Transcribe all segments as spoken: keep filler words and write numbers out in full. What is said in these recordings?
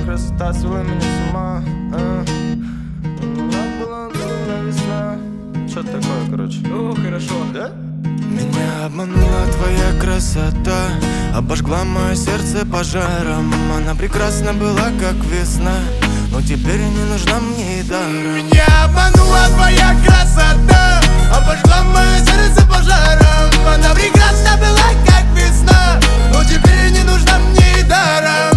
красота свела меня с ума, а? Надо было на весна. Что такое, короче? О, хорошо. Да? Меня обманула твоя красота, обожгла мое сердце пожаром. Она прекрасна была, как весна, но теперь не нужна мне и даром. Меня обманула твоя красота, обожгла мое сердце пожаром. Она прекрасна была, как весна, но теперь не нужна мне и даром.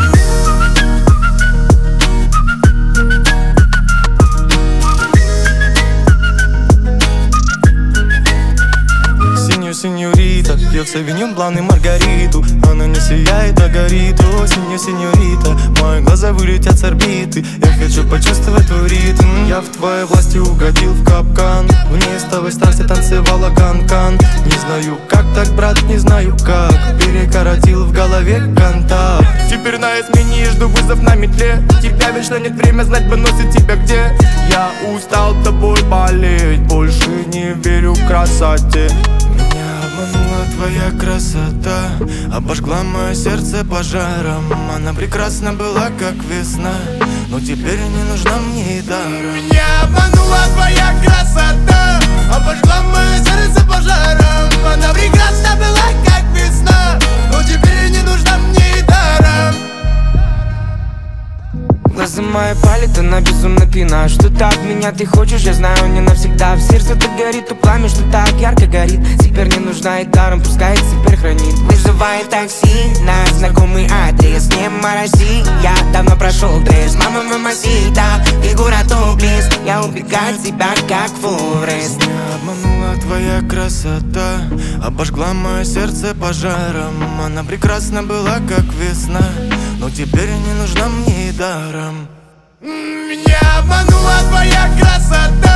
Сеньорита, пьет савиньон блан и маргариту. Она не сияет, а горит. О, синьо, сеньорита, мои глаза вылетят с орбиты. Я хочу почувствовать твой ритм. Я в твоей власти угодил в капкан. В неистовой страсти танцевала кан-кан. Не знаю как так, брат, не знаю как. Перекоротил в голове контакт. Теперь на измене жду вызов на метле. Тебя вечно нет, время знать бы носит тебя где. Я устал тобой болеть, больше не верю в красоте. Меня обманула твоя красота, обожгла мое сердце пожаром. Она прекрасна была, как весна, но теперь не нужна мне и даром. Меня обманула твоя красота, обожгла мое сердце пожаром. Она прекрасна была, как весна, но теперь не нужна мне и даром. Глаза мои палят, она безумно пьяна. Что-то от меня ты хочешь, я знаю, не навсегда. В сердце так горит, то пламя, что так ярко горит. Теперь не нужна и даром, пускай теперь хранит. Вызывай такси на знакомый адрес. Не морози, я давно прошел дресс. Мама, мамасита, фигура топлес. Я убегаю от тебя, как Форест. Меня обманула твоя красота, обожгла мое сердце пожаром. Она прекрасна была, как весна, но теперь не нужна мне и даром. Меня обманула твоя красота,